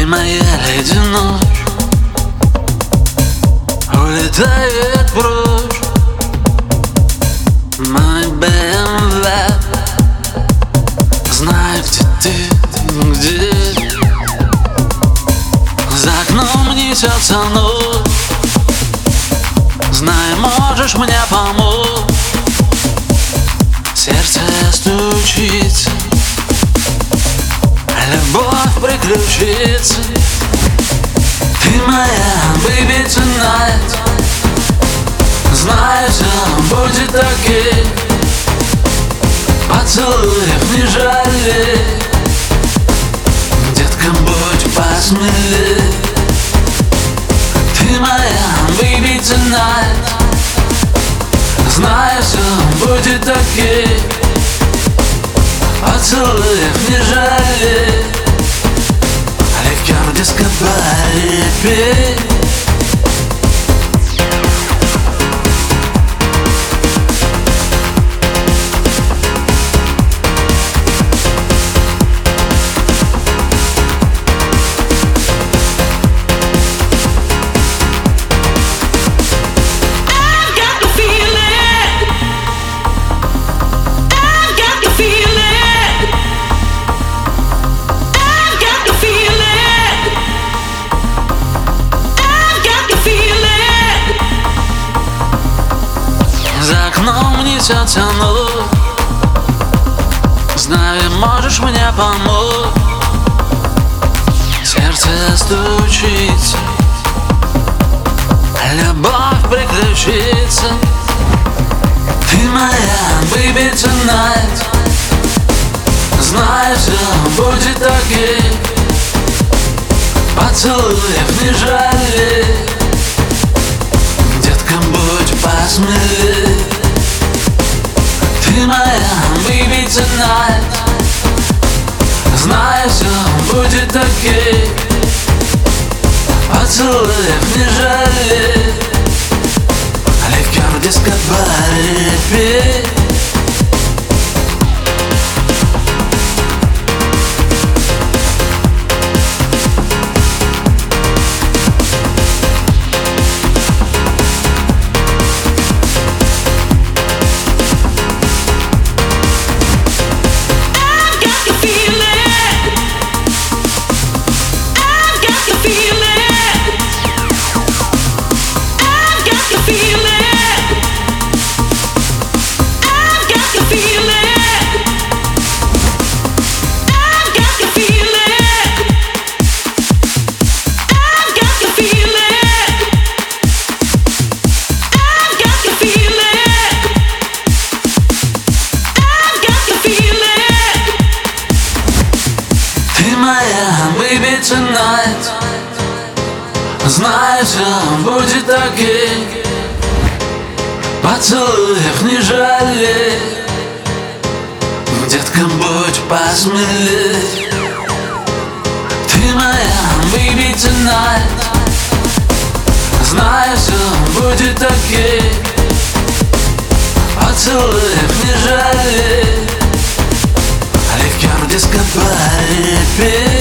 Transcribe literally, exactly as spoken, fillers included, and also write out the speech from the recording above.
Ты моя леди ночь, улетает прочь мой бэ эм вэ. Знаю, где ты, где за окном несется ночь. Знаю, можешь мне помочь. Сердце стучится, любовь приключится. Ты моя baby tonight. Знаю, все будет окей. Поцелуев не жалей. Детка, будь посмелей. Ты моя baby tonight. Знаю, все будет окей. Поцелуев не жалей. Ликер дискобаре пей. За окном несется ночь. Знаю, можешь мне помочь. Сердце стучится, любовь приключится. Ты моя baby tonight. Знаю, все будет окей. Поцелуев не жалей. Детка, будь посмелей. Ты моя baby tonight. Знаю, все будет окей. Поцелуев не жалей. Ликер дискобаре пей. Моя baby tonight. Знаю, все будет окей. Поцелуев не жалей. Детка, будь посмелей. Ты моя baby tonight. Знаю, все будет окей. Поцелуев не жалей. Ликер дискобаре пей.